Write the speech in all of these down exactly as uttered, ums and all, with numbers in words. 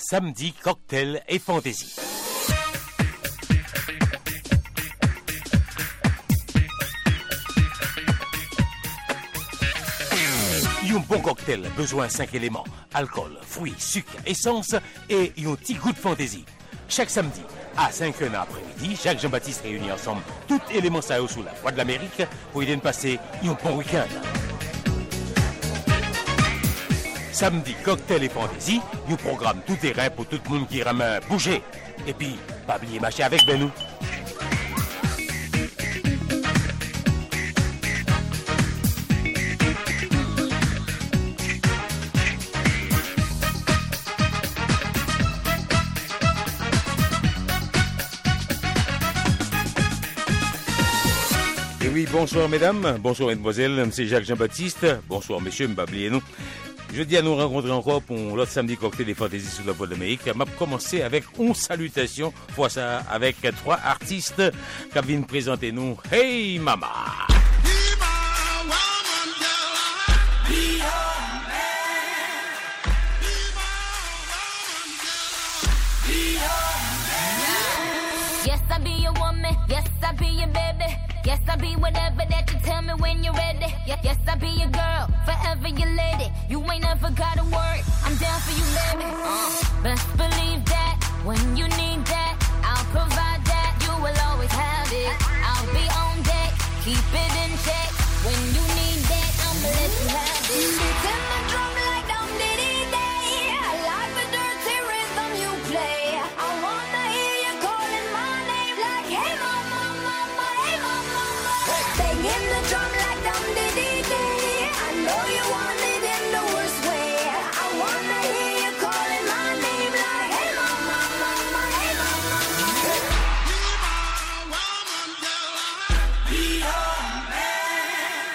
Samedi, cocktail et fantaisie. Un bon cocktail, besoin cinq éléments, alcool, fruits, sucre, essence et un petit goût de fantaisie. Chaque samedi, à cinq heures après-midi, Jacques Jean-Baptiste réunit ensemble tous les éléments ça sous la voie de l'Amérique pour y passer un bon week-end. Samedi, cocktail et fantaisie, un programme tout terrain pour tout le monde qui aime bouger. Et puis, pas oublier marcher avec ben nous. Oui, bonsoir mesdames, bonsoir mesdemoiselles, c'est Jacques Jean-Baptiste, bonsoir messieurs, m'oubliez nous. Je dis à nous rencontrer encore pour l'autre samedi cocktail des fantaisies sur la voie de l'Amérique. M'a commencé avec une salutation, fois ça avec trois artistes qui viennent présenter nous. Hey Mama! Yes, I be your woman. Yes, I be your baby. Yes, I be whatever that you tell me when you're ready. Yes, yes, I be your girl, forever your lady. You ain't never gotta worry, I'm down for you, baby. Uh, best believe that, when you need that, I'll provide that. You will always have it. I'll be on deck, keep it in check. When you need that, I'ma let you have it. Beats in the drum like Dum Diddy Day. I like the dirty rhythm you play. I wanna hear you calling my name like, hey mama, mama, hey mama, mama. Banging the drum like Dum Diddy Day. I know you want it in the worst way. I wanna hear you calling my name like, hey mama, mama, hey mama, mama. Be your man.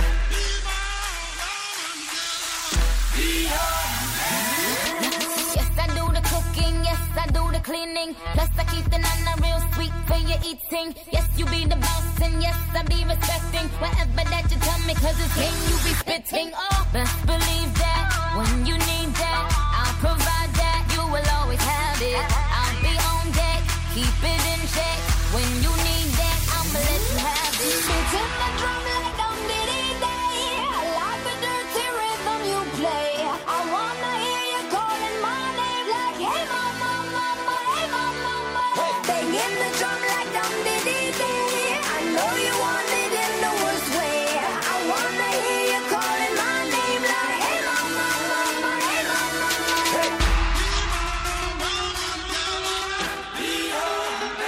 Be your man. Yes, I do the cooking. Yes, I do the cleaning. Plus, I keep the nana real sweet for your eating. Yes, you be the boss, and yes, I be respecting whatever that you tell me, cause it's game you be spitting. Oh, best believe that, when you need that, I'll provide that. You will always have it. I'll be on deck, keep it in check. When you need that, I'ma let you have it. Beats in the drum like Dum Diddy Day. I like the dirty rhythm you play. I wanna hear you calling my name like, hey mama, mama, hey mama, mama. Banging the drum like Dum Diddy Day. I know you want it in the worst way. I wanna hear you calling my name like, hey mama, mama, hey mama, mama. Be your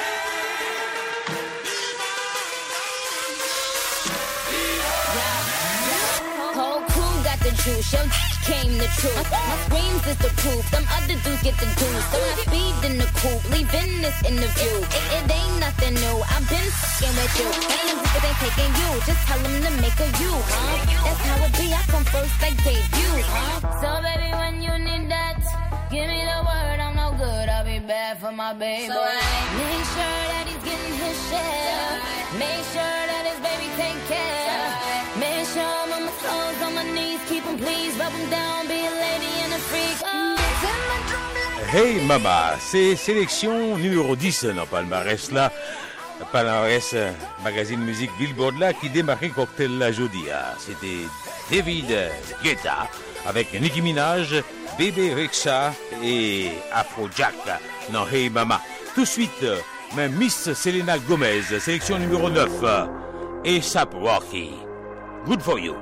whole crew got the juice, your came the truth. My screams is the proof, them other dudes get the juice. So I speed in the coupe, leaving this interview. It, it ain't nothing new, I've been f***ing with you. And them niggas ain't taking you, just tell them to make a you, huh? That's how it be, I come first like debut, huh? So baby, when you need that, give me the word, I'm no good, I'll be bad for my baby. So I make sure that he's getting his share. Make sure that his baby take care. Make sure I'm on my toes, on my knees, keep him please, rub him down, be a lady and a freak. Oh. Hey Mama, c'est sélection numéro dix dans palmarès là. Palmarès magazine musique Billboard là qui démarrait cocktail la jeudi. C'était David Guetta avec Nicki Minaj, Bébé Rexha et Afrojack dans Hey Mama. Tout de suite, même Miss Selena Gomez, sélection numéro neuf, A$AP Rocky. Good for you.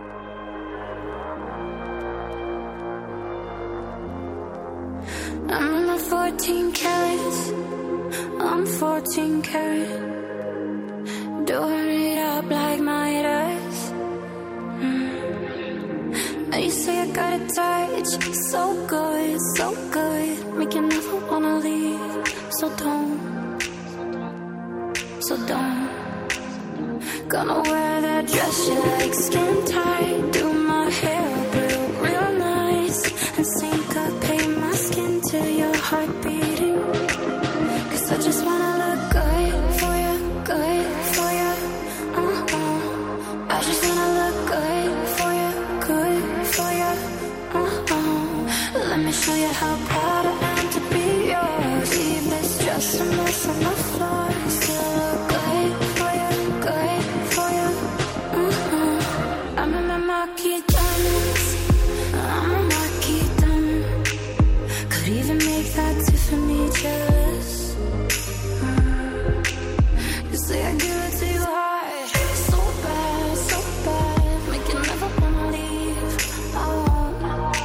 I'm in my fourteen carats, I'm fourteen karat. Doing it up like Midas. Mm. Now you say I got a touch, so good, so good. Make you never wanna leave, so don't, so don't. Gonna wear that dress you like, skin tight. Do my hair up real, real nice. And syncopate my skin to your heart beating. Cause I just wanna look good for you, good for you. Uh-uh. I just wanna look good for you, good for you. Uh-uh. Let me show you how proud I am to be mess on the floor. Still look good for you, good for you. Mm-hmm. I'm in my marquee diamonds. I'm a marquee diamond. Could even make that Tiffany jealous. Mm. You say I give it to you hard, so bad, so bad, make you never wanna leave. I won't,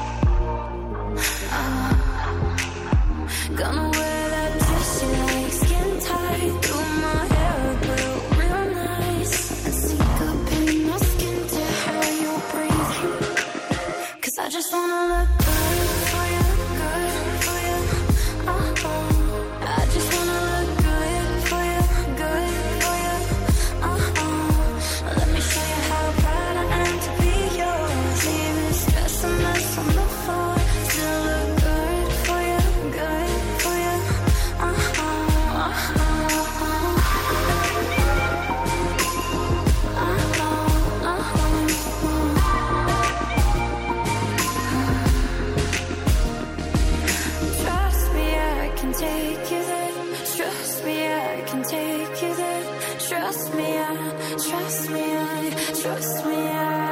I won't. Gonna wear that dress you like, skin tight, do my hair real, real nice, and sneak up in my skin to hear you breathing. Cause I just wanna look good for you, good for you. Uh-oh. I just wanna look good for you, good for you. Uh-oh. Let me show you how proud I am to be yours. Leave this dress a mess on the floor. Still look good for you, good for you. Uh-oh, uh-oh. Uh-oh, uh-oh. Trust me, I can take you there. Trust me, I can take you there. Trust me, I, trust me, I, trust me,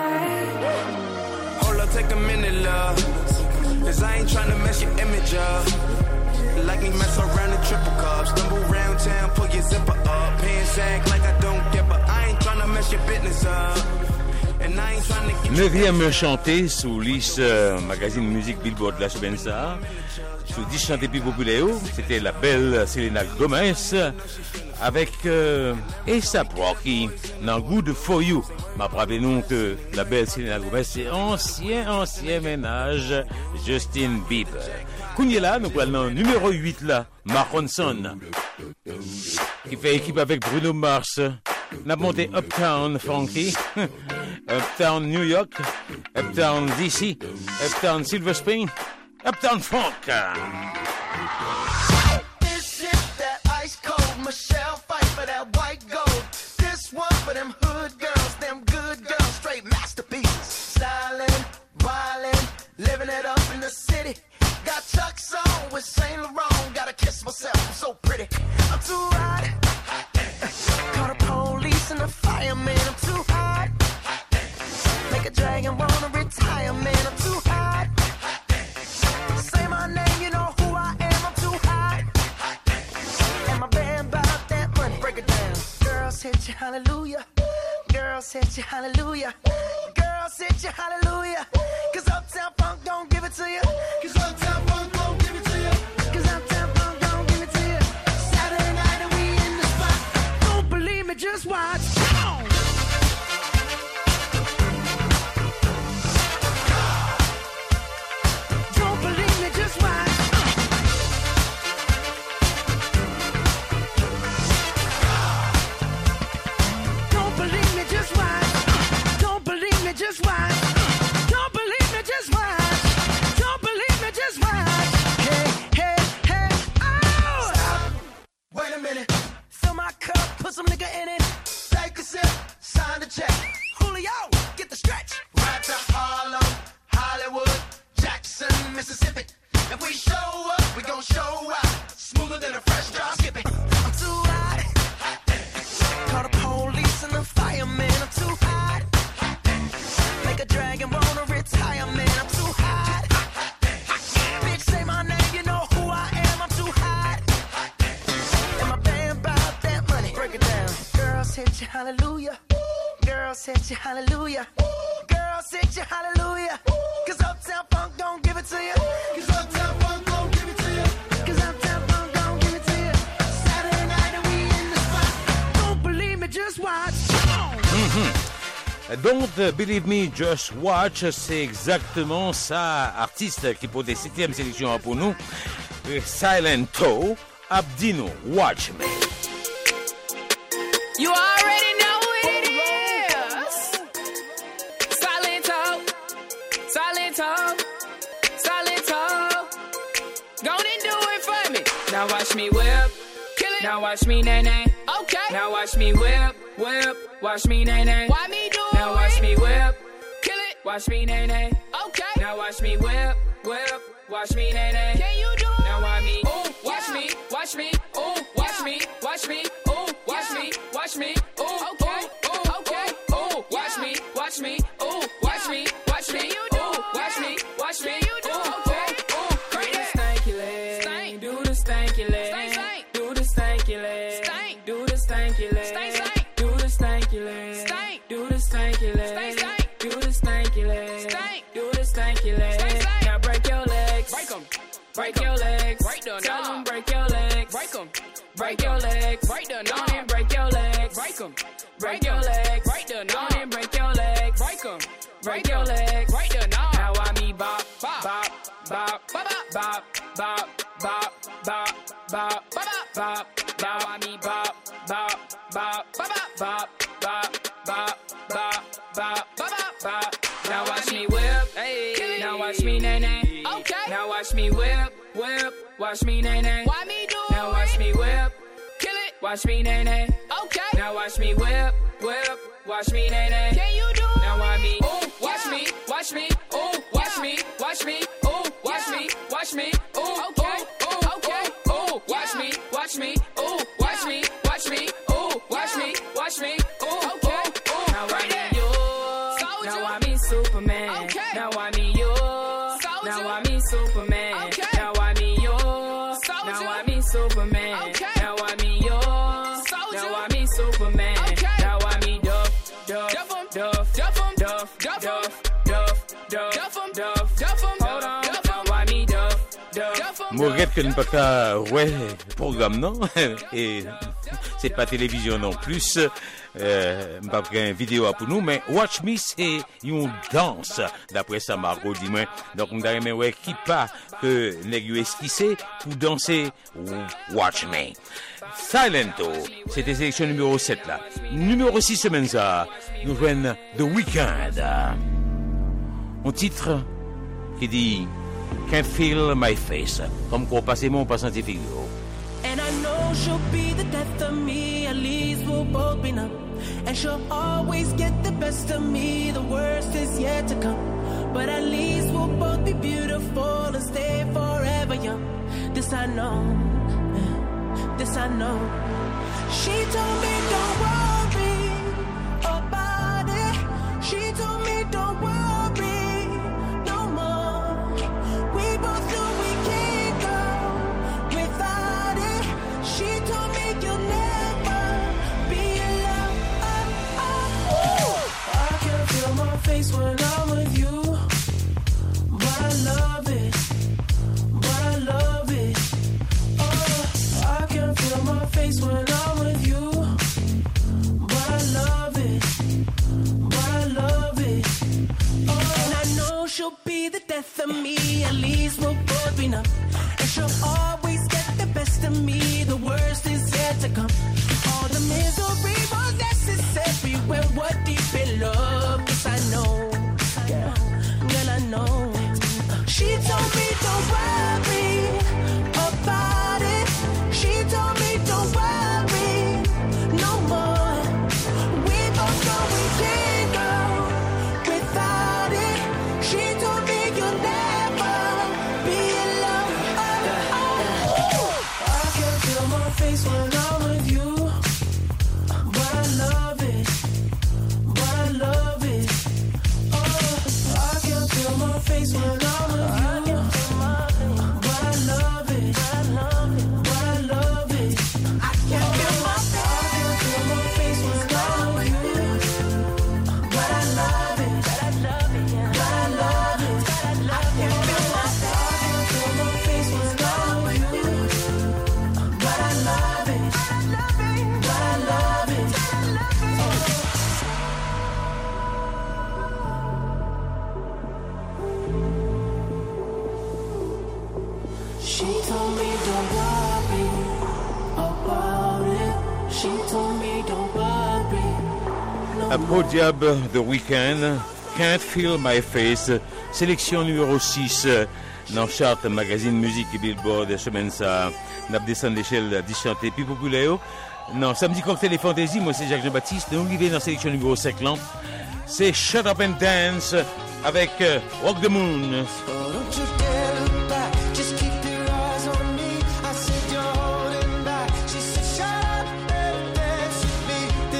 I. Hold up, take a minute, love. Cause I ain't tryna mess your image up. Like me mess around the triple cup. Stumble round town, pull your zipper up. Pants act like I don't give a. I ain't tryna mess your business up. And I ain't tryna get Neuvième chanté sous liste euh, magazine musique Billboard la semaine ça. Sous dix chantés plus populaires, c'était la belle Selena Gomez avec euh, A$AP Rocky dans Good For You. M'a rappelé nous que la belle Selena Gomez c'est ancien ancien ménage Justin Bieber. Kounya là, nous allons numéro huit là, Mark Ronson qui fait équipe avec Bruno Mars. N'a monté Uptown Funky, Uptown New York, Uptown D C, Uptown Silver Spring, Uptown Funk. This shit that ice cold, Michelle fight for that white gold. This one for them hood girls, them good girls, straight masterpieces. Stylin', wildin', living it up in the city. Got Chuck's on with Saint Laurent, gotta kiss myself, I'm so pretty. I'm too hot. Call the police and the fireman, I'm too hot. Make a dragon wanna retire, man, I'm too hot. Say my name, you know who I am, I'm too hot. And my band bought that money, break it down. Girls hit you, hallelujah. Girls hit you, hallelujah. Girls hit you, hallelujah. Cause Uptown Funk don't give it to you. Cause Uptown Funk don't give it to you. Cause Uptown Funk don't give it to you. Saturday night and we in the spot. Don't believe me, just watch. Don't believe me, just watch. Don't believe me, just watch. Don't believe me, just watch. Don't believe me, just watch. Don't believe me, just watch. Hey, hey, hey, oh! Stop. Wait a minute. Fill my cup, put some nigga in it. Take a sip, sign the check. Julio, get the stretch. Right to Harlem, Hollywood, Jackson, Mississippi. If we show up, we gon' show out. Smoother than a fresh drop. Skip it. I'm too hot. Call the police and the fireman. I'm too hot. Make a dragon wanna retire, man. I'm too hot. Bitch, say my name, you know who I am. I'm too hot. And my band bought that money. Break it down. Girls hit you, hallelujah. Girls hit you, hallelujah. Girls hit you, hallelujah. Cause Uptown Funk don't give it to you. Cause Uptown Funk don't give it to you. Cause Uptown Funk don't give it to you. Saturday night and we in the spot. Don't believe me, just watch. Don't Believe Me, Just Watch, c'est exactement ça, artiste qui pour des septième sélection pour nous, Silent Toe, Abdino, Watch Me. You already know who it is. Silent Toe, Silent Toe, Silent Toe. Go on and do it for me. Now watch me whip, kill it. Now watch me nay nay. Okay. Now watch me whip, whip. Watch me nay nay. Why me do it? Now watch me whip, kill it. Watch me nay nay. Okay. Now watch me whip, whip. Watch me nay nay. Can you do it? Now watch me, ooh, watch yeah. me, watch me, ooh, watch yeah. me, watch me, ooh, okay, ooh, okay, ooh, watch me, watch me, ooh, watch me, watch me, ooh, watch me, watch me, ooh, okay, ooh, crazy. Stanky leg, stank, do the stanky leg, stank, stank, do the stanky leg, stank, do the stanky leg, stank, stank, do the stanky leg, stank, do the stanky leg, stank, stank, do the stanky leg, stank, do the stanky leg. Now break your legs, break 'em. Break your legs, break the tell them break your legs, break them, break your legs, break the knob, and break your legs, break them, break your legs, break the knob, and break your legs, break them, break your legs, break the knob. Now I me bop, bop, bop, bop, bop, bop, bop, bop, bop, bop, bop, bop. Now I me bop, bop, bop, bop, bop, bop, bop, bop, bop, bop, bop. Now watch me whip, hey. Now watch me nay nay. Okay. Now watch me whip, whip. Watch me nay nay. Why me do it? Now watch me whip, kill it. Watch me nay nay. Okay. Now watch me whip, whip. Watch me nay nay. Can you do it? Now watch me, ooh, watch me, watch me, ooh, watch me, watch me, ooh, watch me, watch me, ooh, okay, ooh, okay, ooh, watch me, watch me, ooh, watch me, watch me, ooh, watch me, watch me, ooh, okay, ooh. Now I me you, now I me Superman. Okay. Now I me you, now I me Superman. Okay. Now I me you, now I me Superman. Okay. Now I me you, now I me Superman. Okay. Now I me Duff, Duff, Duff, Duff, Duff, Duff, Duff, Duff, Duff, Duff, Duff, Duff. Hold on, now I me Duff, Duff. Moi, regrette que nous ne pas qu'à ouais programme non et c'est pas télévision non plus. Euh, pas une vidéo pour nous, mais Watch Me c'est une danse. D'après ça, Margot dit moi. Donc on dirait mais ouais qui pas que nèg yo esquissé pour danser Watch Me. Silento, c'était sélection numéro sept là. Numéro six semaine ça, nous joignent The Weeknd. Un titre qui dit Can't Feel My Face. Comme qu'on passe mon passant des figures. And I know she'll be the death of me, at least we'll both be numb. And she'll always get the best of me, the worst is yet to come. But at least we'll both be beautiful and stay forever young. This I know, this I know. She told me don't worry about it. She told me don't worry no more. We both know we can't go without it. She told me you'll never be alone. Oh, oh. I can feel my face when I'm with you, but I love it, but I love it. Oh, I can feel my face when I'm with you, but I love it, but I love it. Oh, and I know she'll be the death of me, at least we'll both be numb. And she'll always get the best of me, the worst is yet to come. All the misery was necessary when we're deep in love. Yes, I know, girl, girl, I know. She told me don't worry about it. She told me don't worry no more. We both know we can't go without it. She told me you'll never be alone. Oh, oh, oh. I can feel my face when I'm with you, but I love it, but I love it. Oh, I can feel my face when I'm with you, but I love it, but I love it. I can feel my face when I'm with you, but I love it, but I love it. I can feel my face when I'm with you, but I love it, but I love it. She told me don't worry about it. She told me don't worry. No À Podiab, The Weeknd, Can't Feel My Face, sélection numéro six dans chart magazine musique et Billboard semaine ça n'a pas descendu l'échelle dix chanté plus populaire. Non, samedi cocktail et fantaisie, moi c'est Jacques Jean-Baptiste, nous arrivons dans sélection numéro cinquante. C'est Shut Up and Dance avec euh, Walk the Moon. Don't you dare look back, just keep your eyes on me. I said you're holding back. She said shut up and dance with me.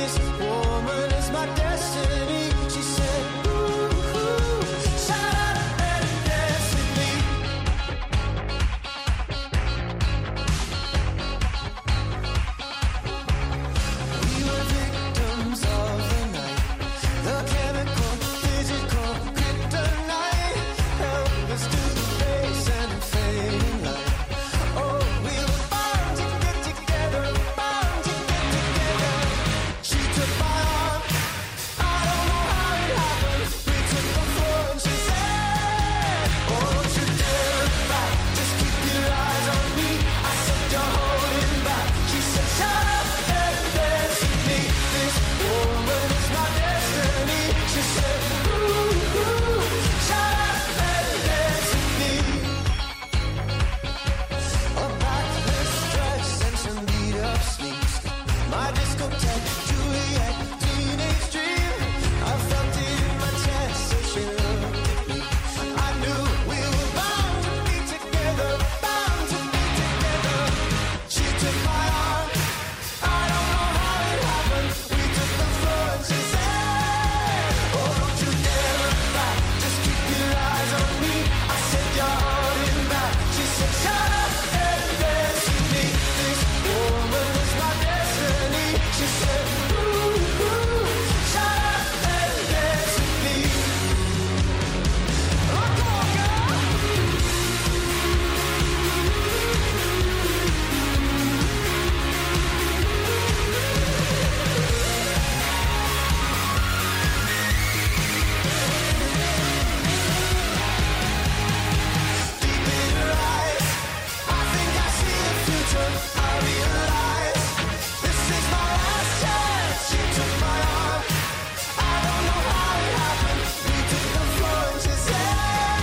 realize this is my last chance. She took my arm. I don't know how it happened. We took the floor and she said,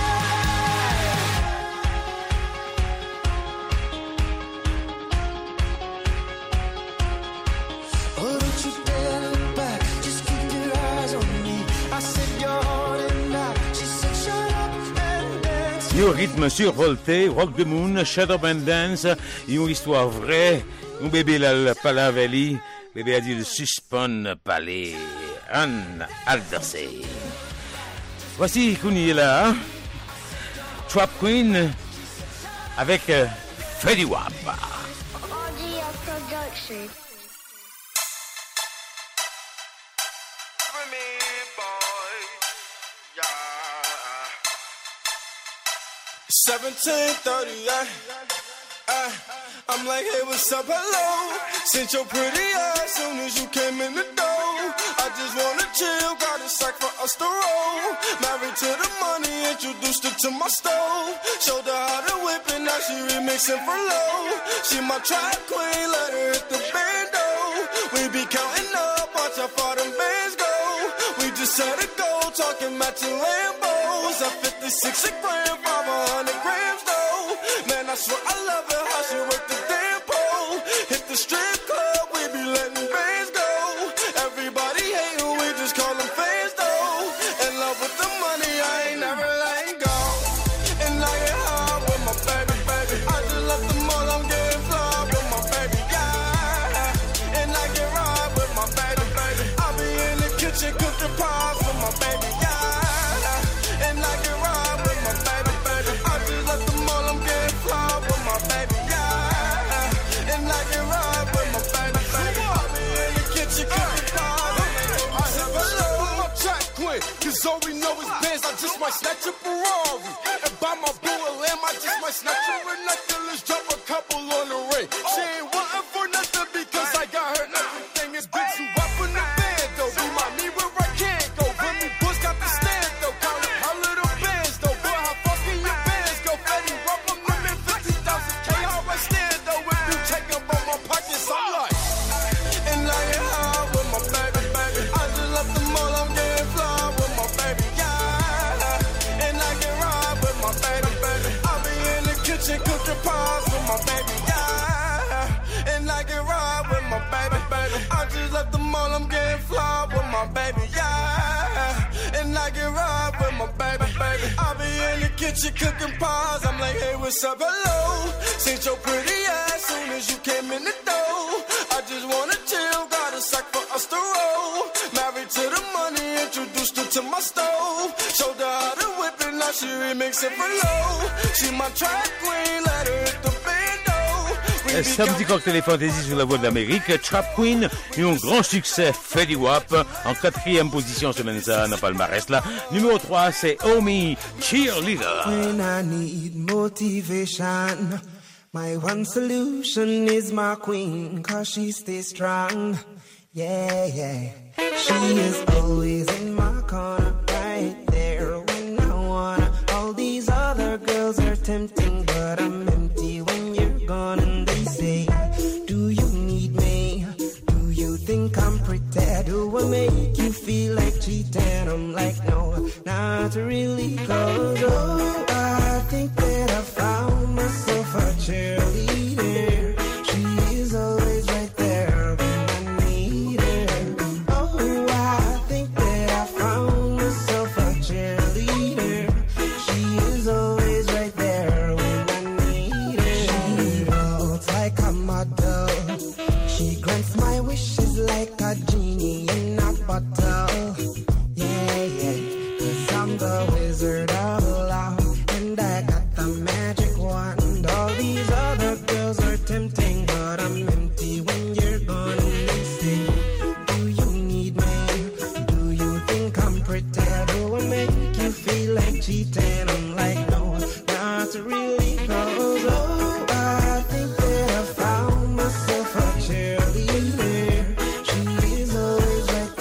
oh, don't you dare look back. Just keep your eyes on me. I said you're holding back. She said shut up and dance. Yo rythme survolté, Rock the Moon, Shut Up and Dance, une histoire vraie, un bébé la palaveli, bébé a dit le suspend palais, Anne Aldersey. Voici Kouni là, hein? Trap Queen avec euh, Fetty Wap. R G S Production. seventeen thirty, I, I, I'm like, hey, what's up, hello? Sent your pretty ass soon as you came in the door. I just wanna chill, got a sack for us to roll. Married to the money, introduced her to my stove. Showed her how to whip it, now she remixing for low. She my trap queen, let her hit the bando. We be counting up, watch how far them bands go. We just set a goal, talking matching Lambos. At fifty-six a gram, five hundred grams though. Man, I swear I love her, how she work the damn pole. Hit the strip club, we be letting bands go. Everybody hating, we just call them fans though. In love with the money, I ain't never letting go. And I get high with my baby, baby. I just left the mall, I'm getting fly with my baby, yeah. And I get ride with my baby, baby. I be in the kitchen cooking pies for my baby, yeah. And I get ride with my baby, baby. I just left the mall, I'm getting fly with my baby, yeah. And I get ride with my baby, baby. I be in the kitchen cooking pies. I have a love with my track queen, cause all we know is bands. I just might snatch a Ferrari and buy my boo a lamb. I just might snatch her a necklace, drop a couple on the ring. She ain't wantin' for nothing because I got her everything. It's been too rough in the band though. Remind me where I can't go. When me boys got the stand though. Count up how little bands though. Boy, how fucking your bands go. Fetty Wap, I'm living fifty thousand K. How I stand though. If you take up on my pockets, I'm like. And I get high with my baby, baby. I just left the mall, I'm getting fly with my baby, yeah. And I get ride with my baby, baby. I be in the kitchen cooking pies with my baby, yeah. And I get ride with my baby, baby. I just left the mall, I'm getting fly with my baby, yeah. And I get ride with my baby, baby. I be in the kitchen cooking pies. I'm like, hey, what's up, hello? Seen your pretty ass soon as you came in the door. I just wanna chill, got a sack for us to roll. Married to the money, introduced her to my stove. Showed her how to whip it, now she remixing for low. She my track queen, let her hit the bando. We be Samedi Cocktail et Fantasy sur la voie de l'Amérique, Trap Queen et un grand succès, Fetty Wap, en quatrième position semaine ça dans le palmarès là. Numéro trois, c'est Omi Cheerleader. When I need motivation, my one solution is my queen, cause she stays strong. Yeah, yeah. She is always in my corner, right there when I wanna. All these other girls are tempting, but I'm empty when you're gone. And they say, do you need me? Do you think I'm pretty? Do I make you feel like cheating? I'm like, no, not really, cause oh, I think that I found myself a cheerleader. She is always right there when I need her. Oh, I think that I found myself a cheerleader. She is always right there when I need her. She walks like a model. She grants my wishes like a genie in a bottle. Yeah, yeah, cause I'm the wizard of love, and I got the magic wand. All these other girls are tempting, but I'm empty when you're gone. And they say, do you need me? Do you think I'm pretty? Do I make you feel like cheating? I'm like, no, not really, cause oh, I think that I found myself a cheerleader. She is always right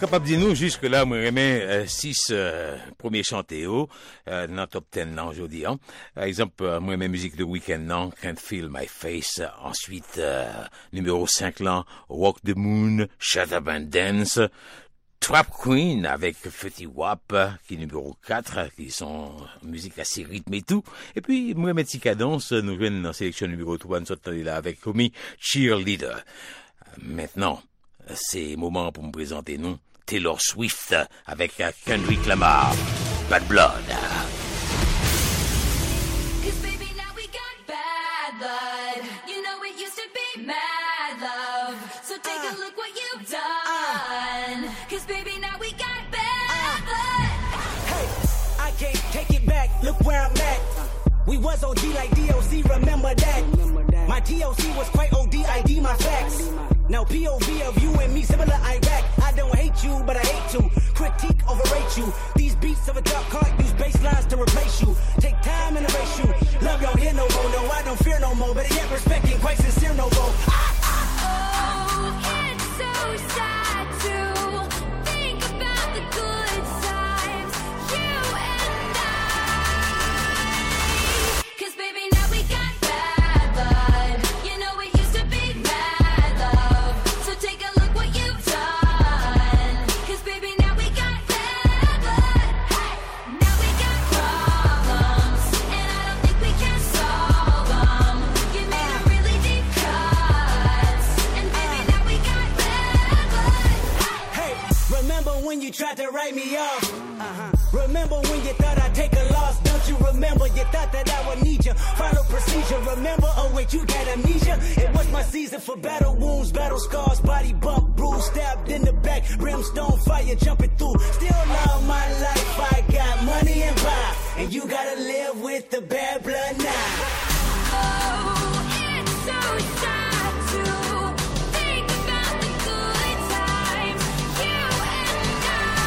capable de dire nous, jusque-là, moi, remets euh, six euh, premiers chantés euh, dans le top dix, là, aujourd'hui. Hein. Par exemple, euh, moi, mes musiques de week-end, non, Can't Feel My Face. Ensuite, euh, numéro cinq, là, Walk the Moon, Shut Up and Dance. Trap Queen avec Fetty Wap, qui est numéro quatre, qui sont musique assez rythmée et tout. Et puis, moi, mes petits cadences, nous venons dans la sélection numéro trois, nous sommes là avec Comey Cheerleader. Maintenant, c'est moment pour me présenter, non? Taylor Swift avec Kendrick Lamar, Bad Blood. Cause baby, now we got bad blood. You know it used to be mad love. So take uh, a look what you've done. Uh, Cause baby, now we got bad uh, blood. Hey, I can't take it back. Look where I'm at. We was O G like D O C, remember that. My T O C was quite O D, I D my facts. Now P O V of you and me, similar Iraq. I don't hate you, but I hate to critique, overrate you. These beats of a dark card use bass lines to replace you. Take time and erase you. Love don't hear no more, no, I don't fear no more. But yet respect ain't quite sincere no more. Ah, ah. Oh, it's so sad to think about the good times, you and I. Cause baby, now we got bad blood. You know it used to be mad love. So take a look what you've done. Cause baby, now we got bad blood. Hey, now we got problems, and I don't think we can solve them. You made a really deep cut, and baby, now we got bad blood. hey, remember when you tried to write me off? Uh-huh. Remember when you thought I'd take a loss? Don't you remember? You thought that I would need you. Follow procedure. Remember? Oh wait, you got amnesia. It was my season for battle wounds, battle scars, body bump, bruise, stabbed in the back, brimstone fire jumping through. Still love my life. I got money and power, and you gotta live with the bad blood now. Oh, it's so sad to think about the good times, you and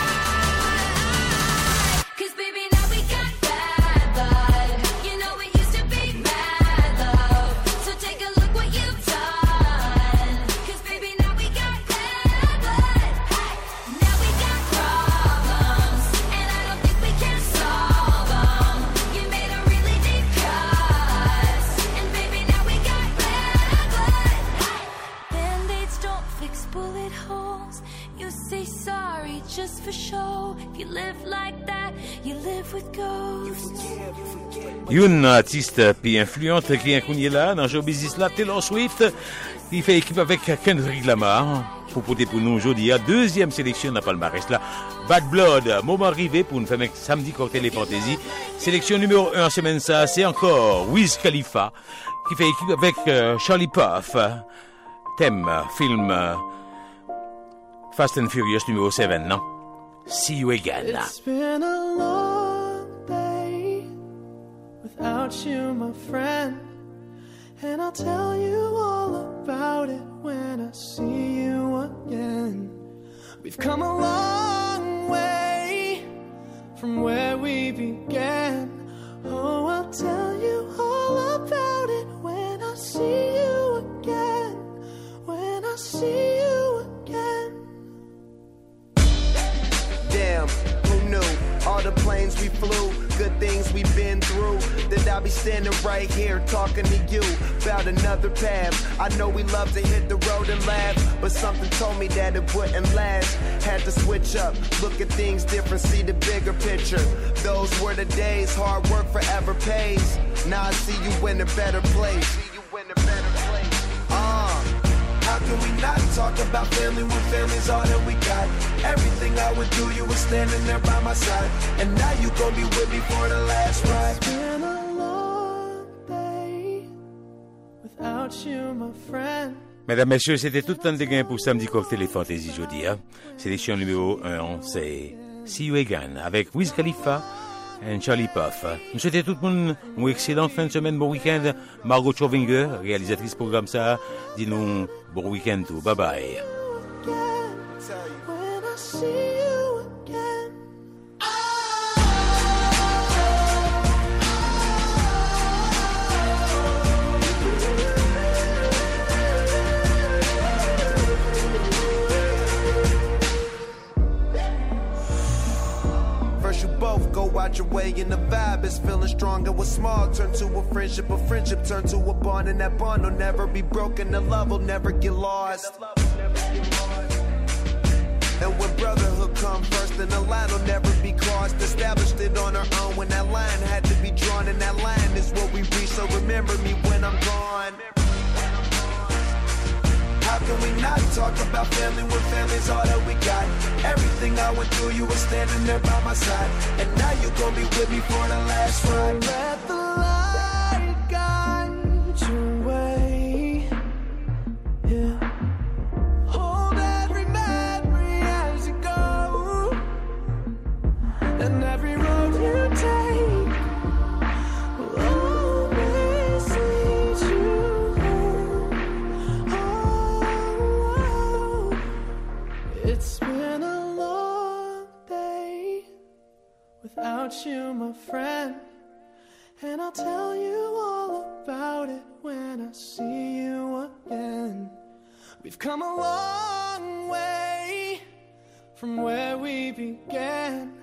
I. Cause baby, now we got bad blood. You know it used to be mad love. So take a look what you've done. Cause baby, now we got bad blood. Hey, now we got problems, and I don't think we can solve them. You made a really deep cut, and baby, now we got bad blood. Hey, Band-Aids don't fix bullet holes. You say sorry just for show. If you live like that, you live with ghosts. Une artiste puis influente qui est connue là dans le show business là, Taylor Swift, qui fait équipe avec Kendrick Lamar pour porter pour nous aujourd'hui à deuxième sélection dans le palmarès là. Bad Blood, moment arrivé pour nous faire samedi cocktail et fantaisie. Sélection numéro un en semaine ça, c'est encore Wiz Khalifa qui fait équipe avec euh, Charlie Puth. Thème film euh, Fast and Furious numéro sept, non? See you again. It's been a long day without you, my friend, and I'll tell you all about it when I see you again. We've come a long way from where we began. Oh, I'll tell you all about it when I see you again. When I see you again. Damn, who knew? All the planes we flew, good things we've been through. That I'll be standing right here talking to you about another path. I know we love to hit the road and laugh, but something told me that it wouldn't last. Had to switch up, look at things different, see the bigger picture. Those were the days, hard work forever pays. Now I see you in a better place. See you in a better place. Uh. How can we not talk about family when family's all that we got? Everything I would do, you were standing there by my side. And now you gon' be with me for the last ride. It's been a long day without you, my friend. Mesdames, Messieurs, c'était tout le temps de gain pour samedi cocktail et fantaisie jeudi. Hein? Sélection numéro un, c'est See You Again avec Wiz Khalifa et Charlie Puth. Nous souhaitons tout le monde une excellente fin de semaine, bon week-end. Margot Chovinger, réalisatrice programme ça, dis-nous bon week-end tout. Bye bye. When I see you again. first you both go out your way and the vibe is feeling strong. And what's small turn to a friendship, a friendship turn to a bond, and that bond will never be broken, the love will never get lost. And when brotherhood come first, then the line will never be crossed. Established it on our own when that line had to be drawn, and that line is what we reach, so remember me when I'm gone. How can we not talk about family when family's all that we got? Everything I went through, you were standing there by my side, and now you gon' be with me for the last ride. Let the light guide your way. Yeah. Hold every memory as you go, and every road you take will always lead you home. It's been a long day without you, my friend, and I'll tell you all about it when I see you again. We've come a long way from where we began.